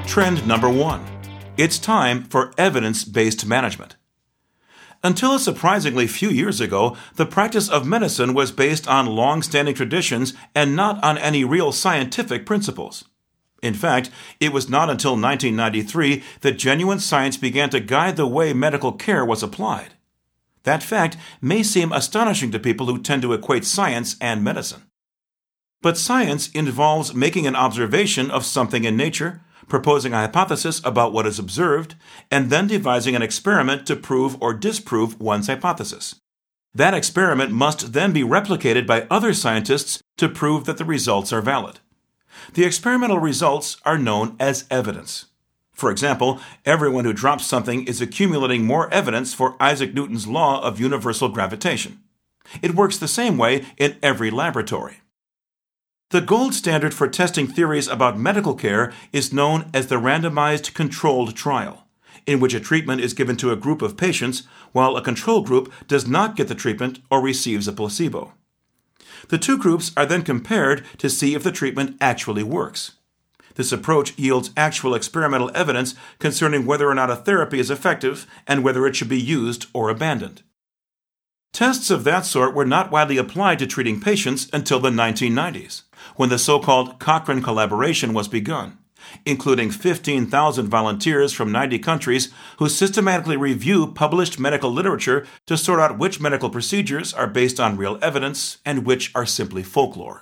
Trend number 1. It's time for evidence-based management. Until a surprisingly few years ago, the practice of medicine was based on long-standing traditions and not on any real scientific principles. In fact, it was not until 1993 that genuine science began to guide the way medical care was applied. That fact may seem astonishing to people who tend to equate science and medicine. But science involves making an observation of something in nature, proposing a hypothesis about what is observed, and then devising an experiment to prove or disprove one's hypothesis. That experiment must then be replicated by other scientists to prove that the results are valid. The experimental results are known as evidence. For example, everyone who drops something is accumulating more evidence for Isaac Newton's law of universal gravitation. It works the same way in every laboratory. The gold standard for testing theories about medical care is known as the randomized controlled trial, in which a treatment is given to a group of patients while a control group does not get the treatment or receives a placebo. The two groups are then compared to see if the treatment actually works. This approach yields actual experimental evidence concerning whether or not a therapy is effective and whether it should be used or abandoned. Tests of that sort were not widely applied to treating patients until the 1990s, when the so-called Cochrane collaboration was begun, including 15,000 volunteers from 90 countries who systematically review published medical literature to sort out which medical procedures are based on real evidence and which are simply folklore.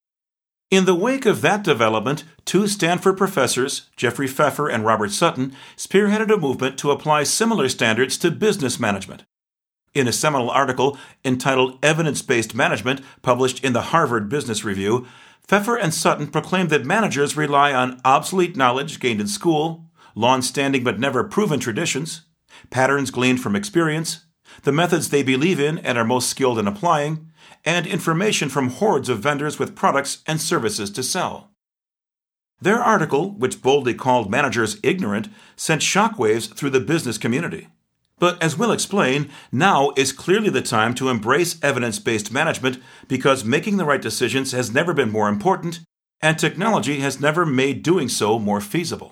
In the wake of that development, two Stanford professors, Jeffrey Pfeffer and Robert Sutton, spearheaded a movement to apply similar standards to business management. In a seminal article entitled Evidence-Based Management, published in the Harvard Business Review, Pfeffer and Sutton proclaimed that managers rely on obsolete knowledge gained in school, long-standing but never proven traditions, patterns gleaned from experience, the methods they believe in and are most skilled in applying, and information from hordes of vendors with products and services to sell. Their article, which boldly called managers ignorant, sent shockwaves through the business community. But as we'll explain, now is clearly the time to embrace evidence-based management because making the right decisions has never been more important, and technology has never made doing so more feasible.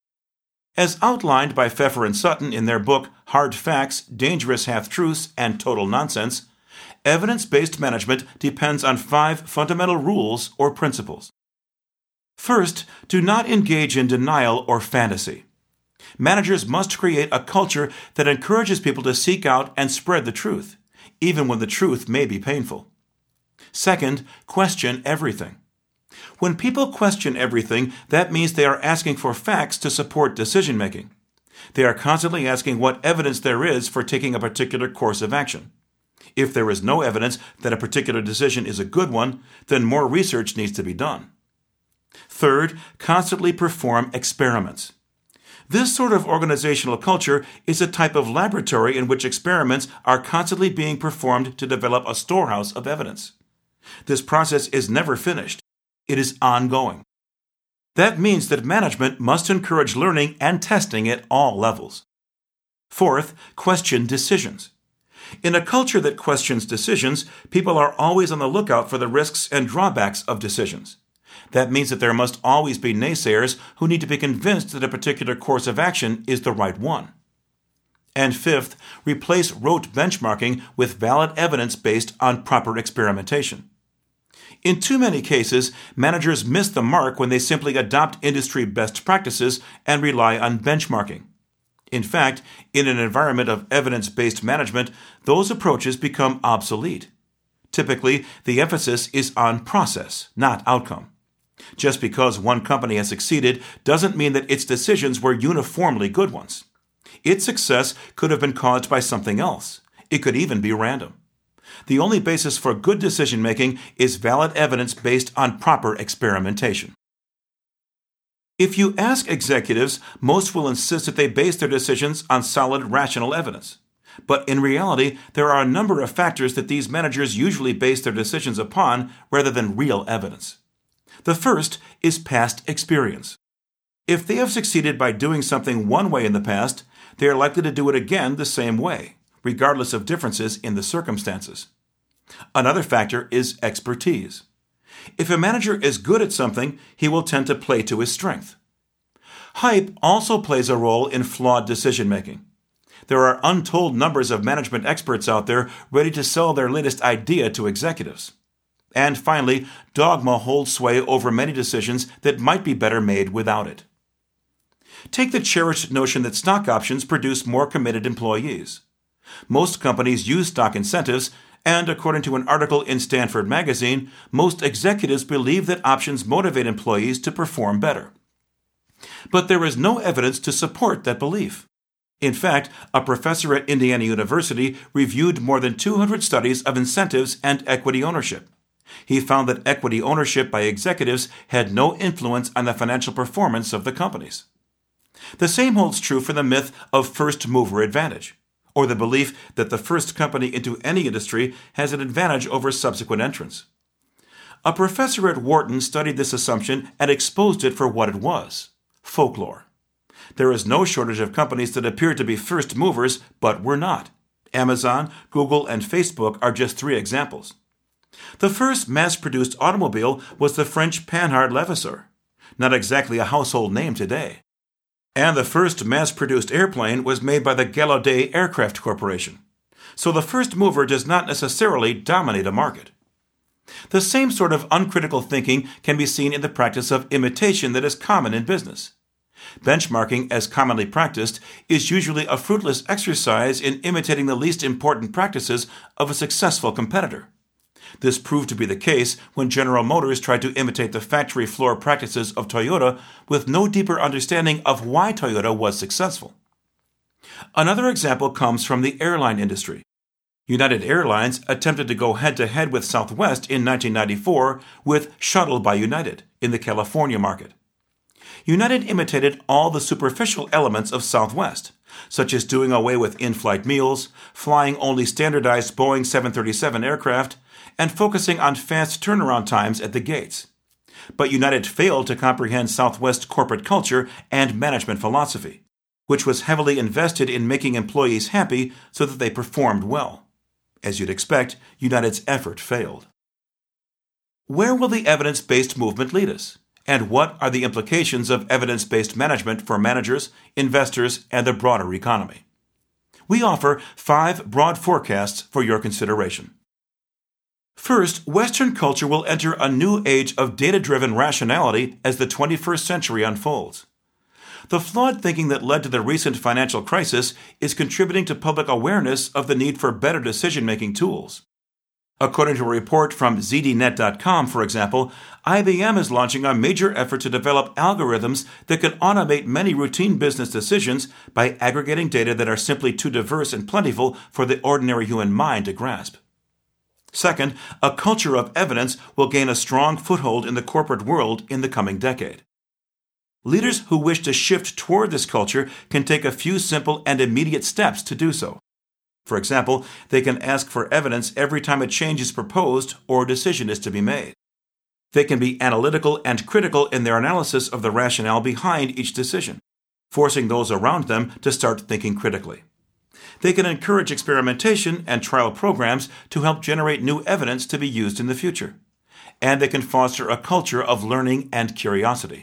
As outlined by Pfeffer and Sutton in their book Hard Facts, Dangerous Half-Truths, and Total Nonsense, evidence-based management depends on 5 fundamental rules or principles. First, do not engage in denial or fantasy. Managers must create a culture that encourages people to seek out and spread the truth, even when the truth may be painful. Second, question everything. When people question everything, that means they are asking for facts to support decision-making. They are constantly asking what evidence there is for taking a particular course of action. If there is no evidence that a particular decision is a good one, then more research needs to be done. Third, constantly perform experiments. This sort of organizational culture is a type of laboratory in which experiments are constantly being performed to develop a storehouse of evidence. This process is never finished. It is ongoing. That means that management must encourage learning and testing at all levels. Fourth, question decisions. In a culture that questions decisions, people are always on the lookout for the risks and drawbacks of decisions. That means that there must always be naysayers who need to be convinced that a particular course of action is the right one. And fifth, replace rote benchmarking with valid evidence based on proper experimentation. In too many cases, managers miss the mark when they simply adopt industry best practices and rely on benchmarking. In fact, in an environment of evidence-based management, those approaches become obsolete. Typically, the emphasis is on process, not outcome. Just because one company has succeeded doesn't mean that its decisions were uniformly good ones. Its success could have been caused by something else. It could even be random. The only basis for good decision-making is valid evidence based on proper experimentation. If you ask executives, most will insist that they base their decisions on solid, rational evidence. But in reality, there are a number of factors that these managers usually base their decisions upon rather than real evidence. The first is past experience. If they have succeeded by doing something one way in the past, they are likely to do it again the same way, regardless of differences in the circumstances. Another factor is expertise. If a manager is good at something, he will tend to play to his strength. Hype also plays a role in flawed decision-making. There are untold numbers of management experts out there ready to sell their latest idea to executives. And finally, dogma holds sway over many decisions that might be better made without it. Take the cherished notion that stock options produce more committed employees. Most companies use stock incentives, and according to an article in Stanford Magazine, most executives believe that options motivate employees to perform better. But there is no evidence to support that belief. In fact, a professor at Indiana University reviewed more than 200 studies of incentives and equity ownership. He found that equity ownership by executives had no influence on the financial performance of the companies. The same holds true for the myth of first mover advantage, or the belief that the first company into any industry has an advantage over subsequent entrants. A professor at Wharton studied this assumption and exposed it for what it was: folklore. There is no shortage of companies that appear to be first movers, but were not. Amazon, Google, and Facebook are just 3 examples. The first mass-produced automobile was the French Panhard Levasseur, not exactly a household name today. And the first mass-produced airplane was made by the Gallaudet Aircraft Corporation. So the first mover does not necessarily dominate a market. The same sort of uncritical thinking can be seen in the practice of imitation that is common in business. Benchmarking, as commonly practiced, is usually a fruitless exercise in imitating the least important practices of a successful competitor. This proved to be the case when General Motors tried to imitate the factory floor practices of Toyota with no deeper understanding of why Toyota was successful. Another example comes from the airline industry. United Airlines attempted to go head-to-head with Southwest in 1994 with Shuttle by United in the California market. United imitated all the superficial elements of Southwest, such as doing away with in-flight meals, flying only standardized Boeing 737 aircraft, and focusing on fast turnaround times at the gates. But United failed to comprehend Southwest corporate culture and management philosophy, which was heavily invested in making employees happy so that they performed well. As you'd expect, United's effort failed. Where will the evidence-based movement lead us? And what are the implications of evidence-based management for managers, investors, and the broader economy? We offer 5 broad forecasts for your consideration. First, Western culture will enter a new age of data-driven rationality as the 21st century unfolds. The flawed thinking that led to the recent financial crisis is contributing to public awareness of the need for better decision-making tools. According to a report from ZDNet.com, for example, IBM is launching a major effort to develop algorithms that can automate many routine business decisions by aggregating data that are simply too diverse and plentiful for the ordinary human mind to grasp. Second, a culture of evidence will gain a strong foothold in the corporate world in the coming decade. Leaders who wish to shift toward this culture can take a few simple and immediate steps to do so. For example, they can ask for evidence every time a change is proposed or a decision is to be made. They can be analytical and critical in their analysis of the rationale behind each decision, forcing those around them to start thinking critically. They can encourage experimentation and trial programs to help generate new evidence to be used in the future. And they can foster a culture of learning and curiosity.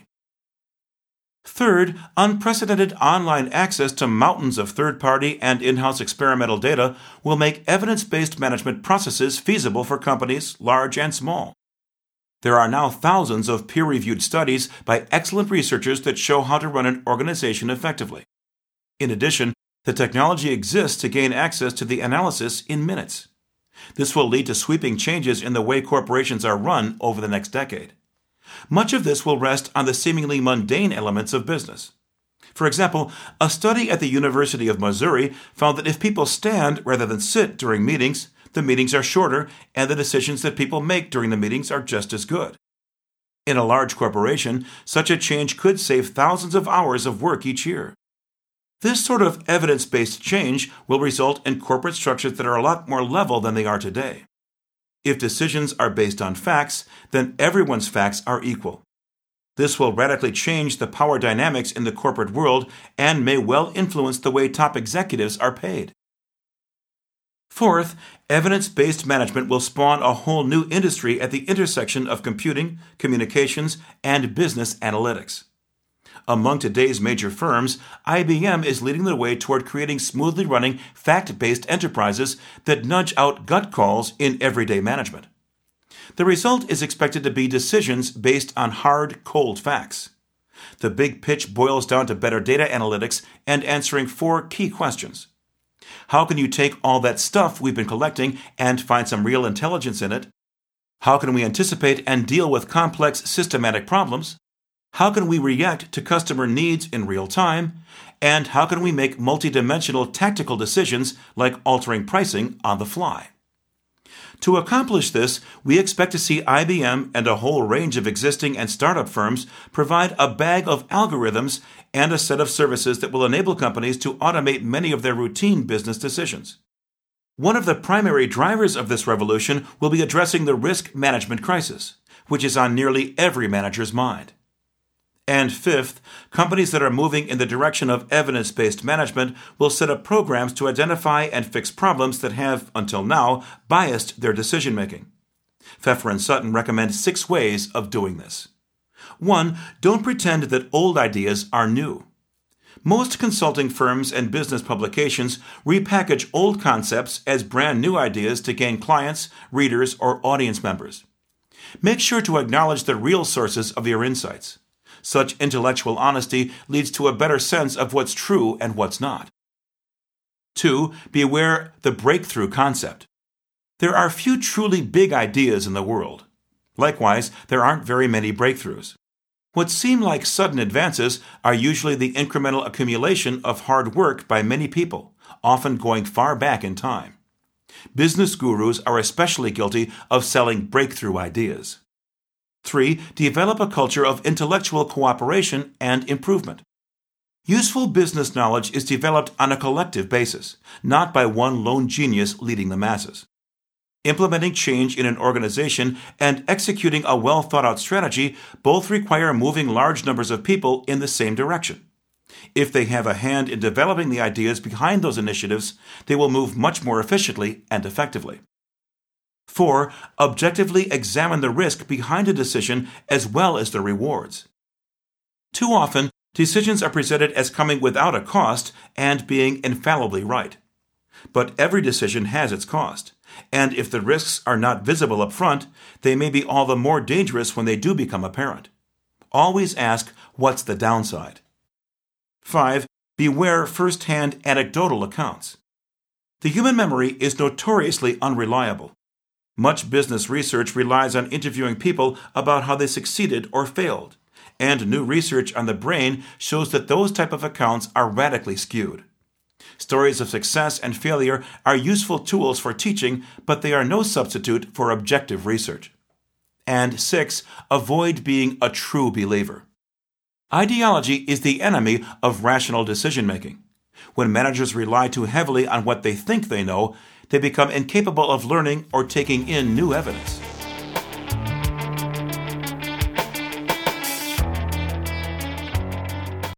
Third, unprecedented online access to mountains of third-party and in-house experimental data will make evidence-based management processes feasible for companies, large and small. There are now thousands of peer-reviewed studies by excellent researchers that show how to run an organization effectively. In addition, the technology exists to gain access to the analysis in minutes. This will lead to sweeping changes in the way corporations are run over the next decade. Much of this will rest on the seemingly mundane elements of business. For example, a study at the University of Missouri found that if people stand rather than sit during meetings, the meetings are shorter and the decisions that people make during the meetings are just as good. In a large corporation, such a change could save thousands of hours of work each year. This sort of evidence-based change will result in corporate structures that are a lot more level than they are today. If decisions are based on facts, then everyone's facts are equal. This will radically change the power dynamics in the corporate world and may well influence the way top executives are paid. Fourth, evidence-based management will spawn a whole new industry at the intersection of computing, communications, and business analytics. Among today's major firms, IBM is leading the way toward creating smoothly running, fact-based enterprises that nudge out gut calls in everyday management. The result is expected to be decisions based on hard, cold facts. The big pitch boils down to better data analytics and answering 4 key questions. How can you take all that stuff we've been collecting and find some real intelligence in it? How can we anticipate and deal with complex systematic problems? How can we react to customer needs in real time? And how can we make multidimensional tactical decisions like altering pricing on the fly? To accomplish this, we expect to see IBM and a whole range of existing and startup firms provide a bag of algorithms and a set of services that will enable companies to automate many of their routine business decisions. One of the primary drivers of this revolution will be addressing the risk management crisis, which is on nearly every manager's mind. And fifth, companies that are moving in the direction of evidence-based management will set up programs to identify and fix problems that have, until now, biased their decision-making. Pfeffer and Sutton recommend 6 ways of doing this. 1. Don't pretend that old ideas are new. Most consulting firms and business publications repackage old concepts as brand new ideas to gain clients, readers, or audience members. Make sure to acknowledge the real sources of your insights. Such intellectual honesty leads to a better sense of what's true and what's not. 2. Beware the breakthrough concept. There are few truly big ideas in the world. Likewise, there aren't very many breakthroughs. What seem like sudden advances are usually the incremental accumulation of hard work by many people, often going far back in time. Business gurus are especially guilty of selling breakthrough ideas. 3. Develop a culture of intellectual cooperation and improvement. Useful business knowledge is developed on a collective basis, not by one lone genius leading the masses. Implementing change in an organization and executing a well-thought-out strategy both require moving large numbers of people in the same direction. If they have a hand in developing the ideas behind those initiatives, they will move much more efficiently and effectively. 4. Objectively examine the risk behind a decision as well as the rewards. Too often, decisions are presented as coming without a cost and being infallibly right. But every decision has its cost, and if the risks are not visible up front, they may be all the more dangerous when they do become apparent. Always ask, what's the downside? 5. Beware first-hand anecdotal accounts. The human memory is notoriously unreliable. Much business research relies on interviewing people about how they succeeded or failed, and new research on the brain shows that those type of accounts are radically skewed. Stories of success and failure are useful tools for teaching, but they are no substitute for objective research. And 6. Avoid being a true believer. Ideology is the enemy of rational decision-making. When managers rely too heavily on what they think they know, they become incapable of learning or taking in new evidence.